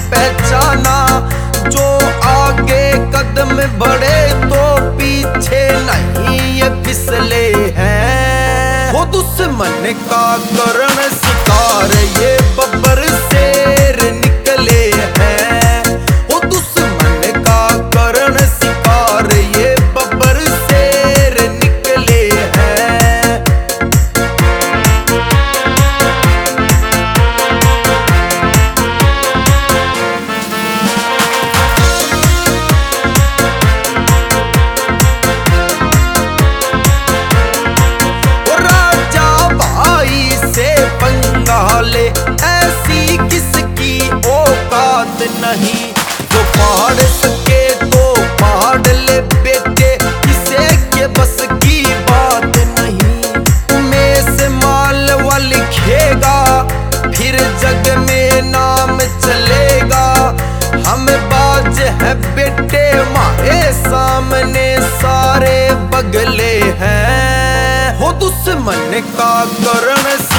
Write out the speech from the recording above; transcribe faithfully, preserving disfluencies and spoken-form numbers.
पहचाना। जो आगे कदम बढ़े तो पीछे नहीं ये फिसले हैं। वो दुश्मन का करण शिकार ये बब्बर शेर निकले हैं। वो दुश्मन का करण शिकार ये बब्बर शेर निकले हैं। ले ऐसी किसकी औकात नहीं जो पहाड़ सके तो पहाड़ ले बेटे, किसे के बस की बात नहीं। में से माल वा लिखेगा फिर जग में नाम चलेगा। हम बाज है बेटे मारे सामने सारे बगले हैं। हो दुश्मन का करण